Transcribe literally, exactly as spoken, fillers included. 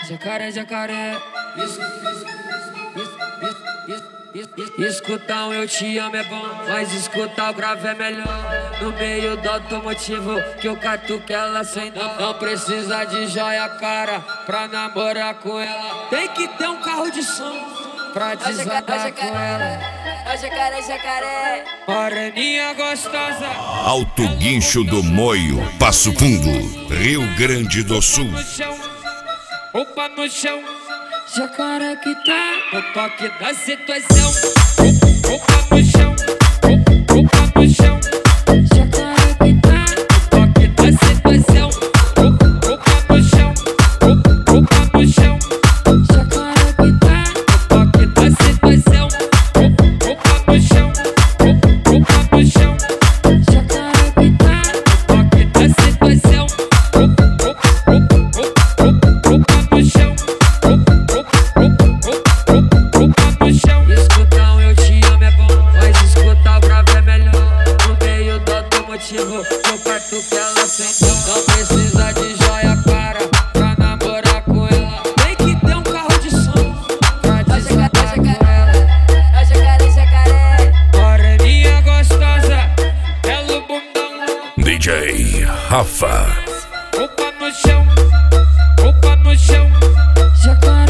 Jacaré, jacaré. Isso, isso, isso, isso, isso, isso. Escutar um eu te amo é bom, mas escutar o grave é melhor. No meio do automotivo que eu catuque ela sem dó. Não precisa de joia cara pra namorar com ela. Tem que ter um carro de som pra desandar com ela. Ó jacaré, jacaré. Moreninha gostosa. Alto Guincho do Moio, Passo Fundo, Rio Grande do Sul. Roupa no chão, jacaré que tá no toque da situação. Roupa no chão, roupa no chão, jacaré que tá no toque da situação. Roupa no chão, roupa no chão, jacaré que tá no toque da situação. Roupa no chão, roupa no chão, jacaré que tá no toque da situação. Escutar um eu te amo é bom, mas escutar o grave é melhor. No meio do automotivo, eu catuque ela sem dó. Não precisa de joia cara pra namorar com ela. Tem que ter um carro de som pra desandar com ela. Ó jacaré, jacaré. Moreninha gostosa, belo bundão. D J Rafa. Roupa no chão, roupa no chão, jacaré.